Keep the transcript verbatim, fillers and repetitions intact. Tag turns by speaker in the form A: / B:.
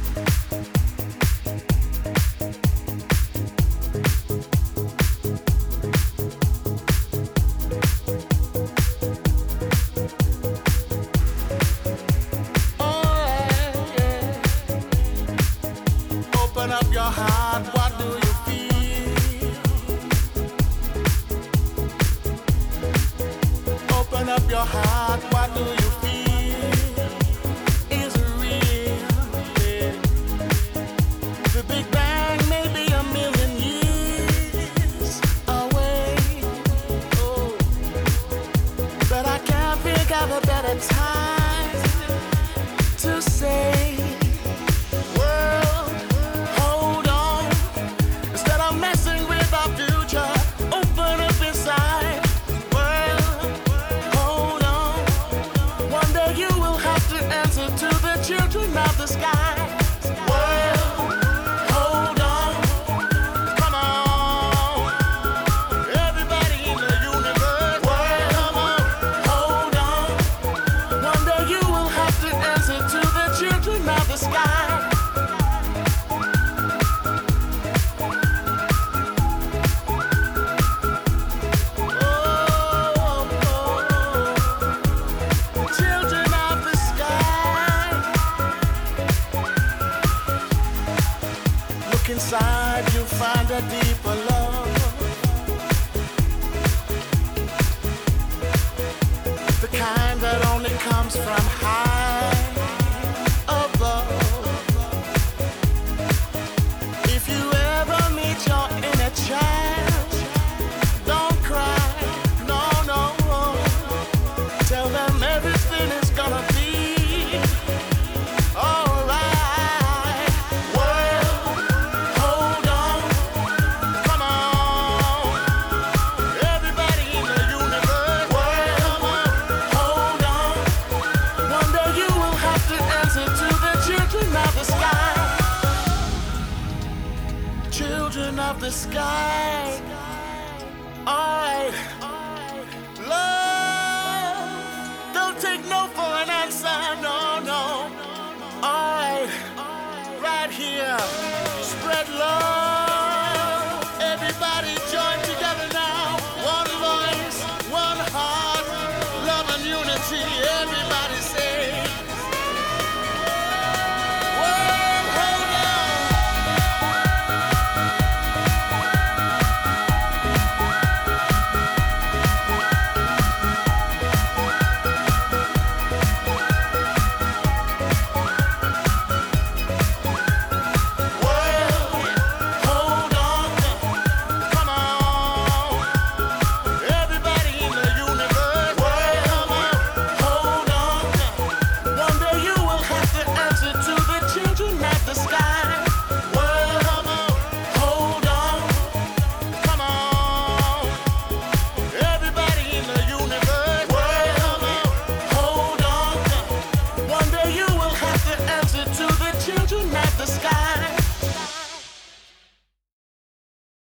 A: Open up your heart, what do you feel? Open up your heart, what do you feel? Is it real? Yeah. The Big Bang may be a million years away. Oh, but I can't think of a better time to say, world, hold on. Instead of messing with our future, open up inside. World, hold on. One day you will have to answer to the children of the sky. World, hold on. Come on. Everybody in the universe. World, come on. Hold on. One day you will have to answer to the children of the sky. Inside you find a deeper love, the kind that only comes from high above. If you ever meet your inner child, don't cry, no, no. Tell them everything is gonna be alright. Children of the sky, alright. Love, don't take no for an answer, no, no. Alright, right here.